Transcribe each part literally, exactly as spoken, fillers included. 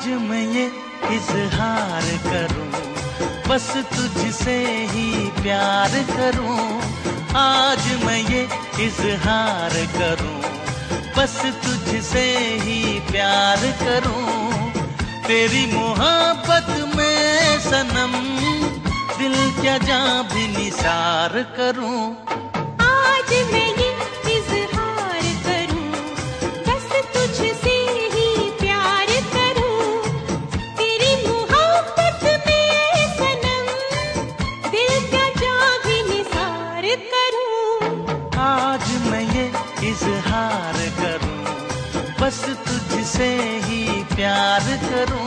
आज मैं ये इजहार करूं, बस तुझसे ही प्यार करूं। आज मैं ये इजहार करूं, बस तुझसे ही प्यार करूं। तेरी मोहब्बत में सनम दिल क्या जां भी निसार करूं। आज मैं ये इजहार करूं, बस तुझसे ही प्यार करूं। तेरी मोहब्बत में सनम दिल क्या जां भी निसार करूं। आज मैं ये इजहार करूं, बस तुझसे ही प्यार करूं।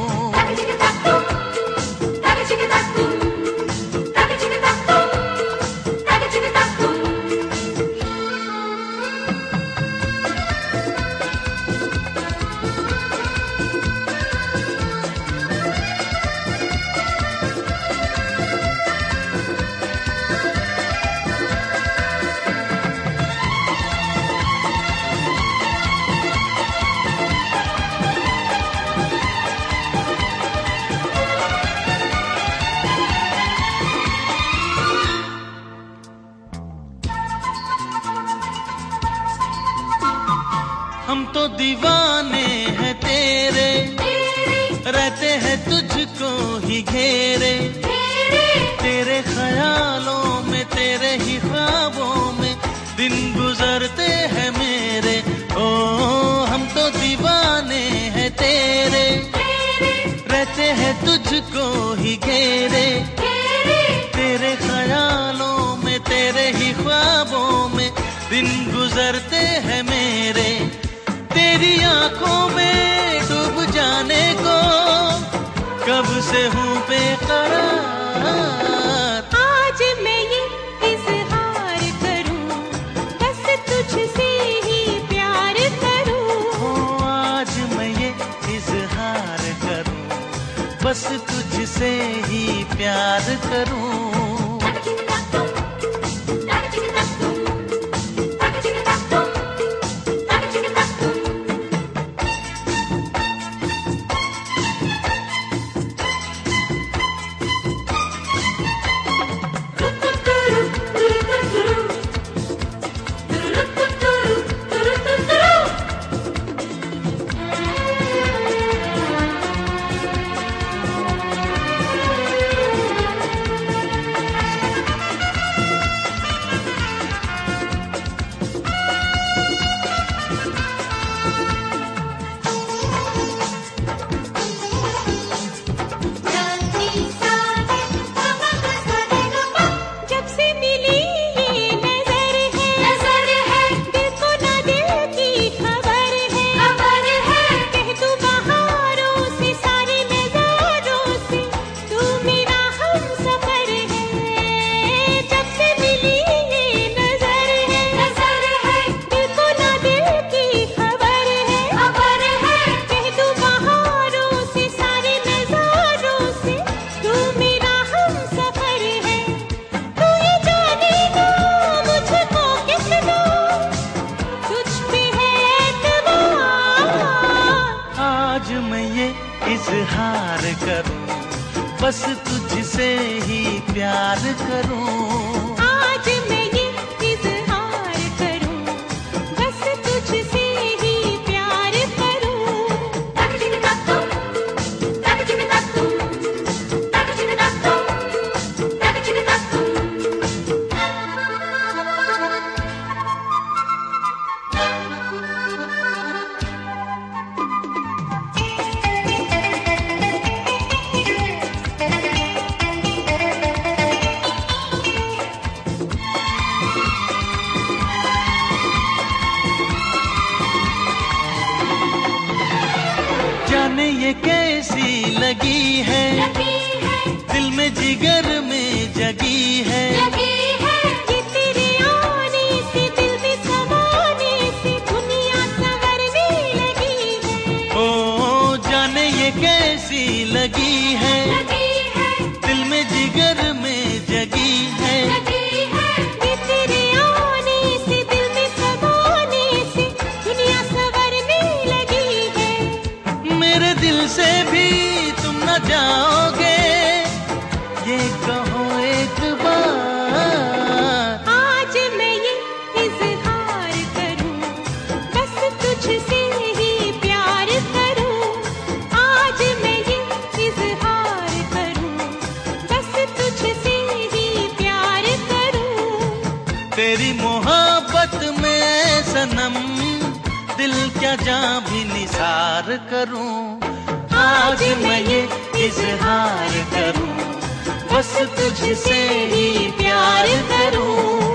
हम तो दीवाने हैं तेरे, रहते हैं तुझको ही घेरे। तेरे ख्यालों में, तेरे ही ख्वाबों में दिन गुजरते हैं मेरे। ओ हम तो दीवाने हैं तेरे, रहते हैं तुझको ही घेरे। तेरे ख्यालों में, तेरे ही ख्वाबों में दिन गुजरते हैं मेरे। तेरी आंखों में डूब जाने को कब से हूँ बेकरार। आज मैं ये इजहार करूं, बस तुझसे ही प्यार करूं। ओ आज मैं ये इजहार करूं, बस तुझसे ही प्यार करूं। इजहार करूं, बस तुझसे ही प्यार करूं। आज मैं ये इजहार करूं, बस तुझसे ही प्यार करूं। जाने ये कैसी लगी है, लगी है, दिल में जिगर में जगी है। लगी है, ये तेरे आने से, दिल में समाने से दुनिया संवरने लगी है। ओ जाने ये कैसी लगी है, लगी है, दिल में जिगर में जगी है। लगी है, ये तेरे आने से, दिल में समाने से दुनिया संवरने लगी है। मेरे दिल से प्यार करूं, आज मैं ये इजहार करूं, बस तुझसे ही प्यार करूं।